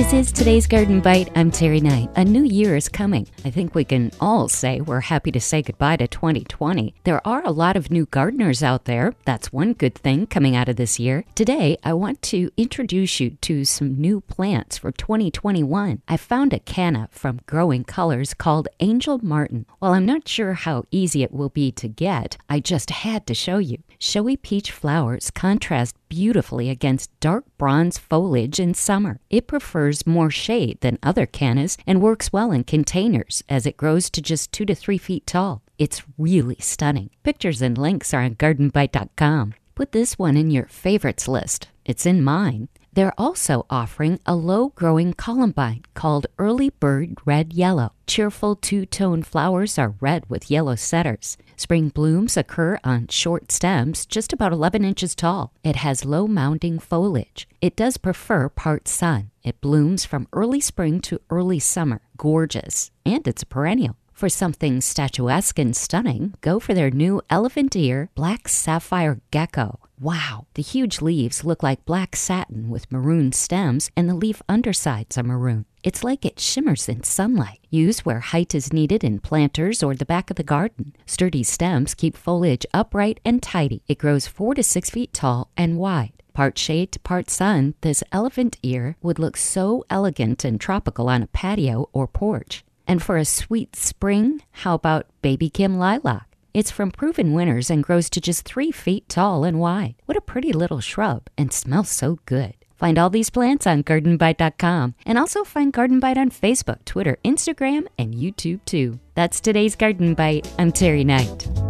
This is today's Garden Bite. I'm Terry Knight. A new year is coming. I think we can all say we're happy to say goodbye to 2020. There are a lot of new gardeners out there. That's one good thing coming out of this year. Today, I want to introduce you to some new plants for 2021. I found a canna from Growing Colors called Angel Martin. While I'm not sure how easy it will be to get, I just had to show you. Showy peach flowers contrast beautifully against dark bronze foliage in summer. It prefers more shade than other cannas and works well in containers as it grows to just 2 to 3 feet tall. It's really stunning. Pictures and links are on gardenbite.com. Put this one in your favorites list. It's in mine. They're also offering a low-growing columbine called Early Bird Red Yellow. Cheerful two-tone flowers are red with yellow setters. Spring blooms occur on short stems just about 11 inches tall. It has low mounding foliage. It does prefer part sun. It blooms from early spring to early summer. Gorgeous. And it's a perennial. For something statuesque and stunning, go for their new elephant ear black sapphire gecko. Wow, the huge leaves look like black satin with maroon stems, and the leaf undersides are maroon. It's like it shimmers in sunlight. Use where height is needed in planters or the back of the garden. Sturdy stems keep foliage upright and tidy. It grows 4 to 6 feet tall and wide. Part shade to part sun, this elephant ear would look so elegant and tropical on a patio or porch. And for a sweet spring, how about Baby Kim Lilac? It's from proven winners and grows to just 3 feet tall and wide. What a pretty little shrub, and smells so good. Find all these plants on gardenbite.com, and also find Garden Bite on Facebook, Twitter, Instagram, and YouTube too. That's today's Garden Bite. I'm Terry Knight.